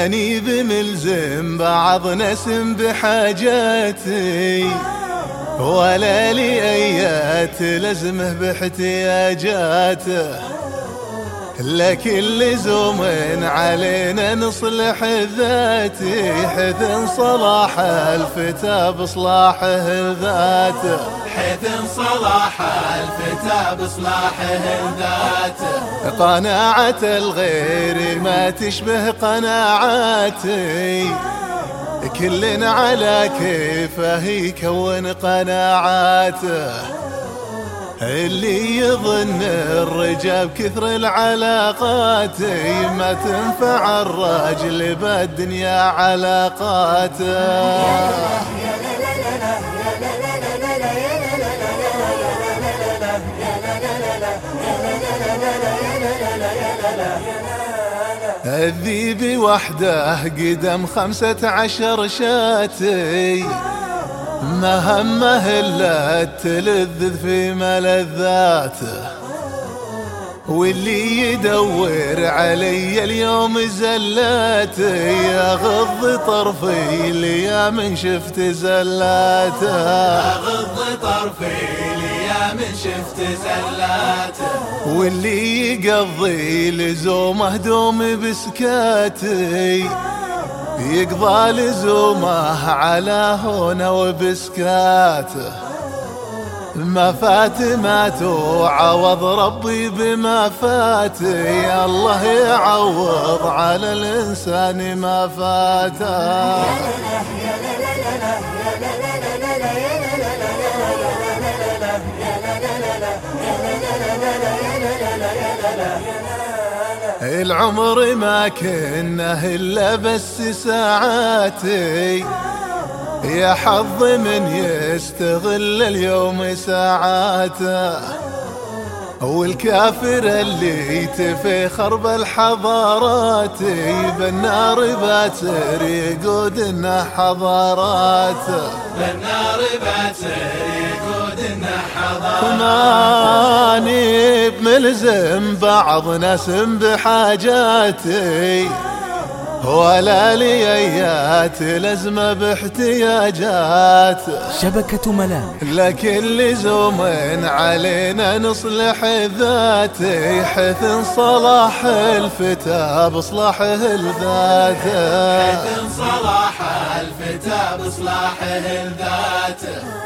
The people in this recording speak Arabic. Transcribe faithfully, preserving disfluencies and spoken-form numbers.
ماني بملزم بعض نسم بحاجاتي، ولا لي ايات لزمه باحتياجاته، لكن لزوم علينا نصلح ذاتي، حيث صلاح الفتى بصلاحه ذاته، حيث صلاح الفتى بصلاحه ذاته. قناعة الغير ما تشبه قناعاتي، كل على كيفه يكون قناعاته، اللي يظن الرجال كثر العلاقات ما تنفع الراجل بالدنيا علاقاته. الذيب وحده قدم خمسة عشر شاتي، ما همه إلا التلذذ في ملذاته، واللي يدور علي اليوم زلاته، يغض طرفي ليا من شفت زلاته، يغض طرفي ليا من شفت زلاته، واللي يقضي لزومه دوم بسكاتي، يقضى لزومه على هونه وبسكاته، ما فات مات وعوض ربي بما فاتي، الله يعوض على الإنسان ما فاته. العمر ما كنه إلا بس ساعاتي، يا حظ من يستغل اليوم ساعاته، والكافر اللي تفخر بالحضارات، بالنار باتر يقود إنه حضاراته، بالنار باتر يقود إنه حضاراته. ماني بملزم بعض نسم بحاجاتي، ولا لي ايات لزمه باحتياجات، شبكة ملامح، لكن لزوم علينا نصلح ذاتي، حيث صلاح الفتى بصلاحه ذاته، حيث صلاح الفتى بصلاحه ذاته.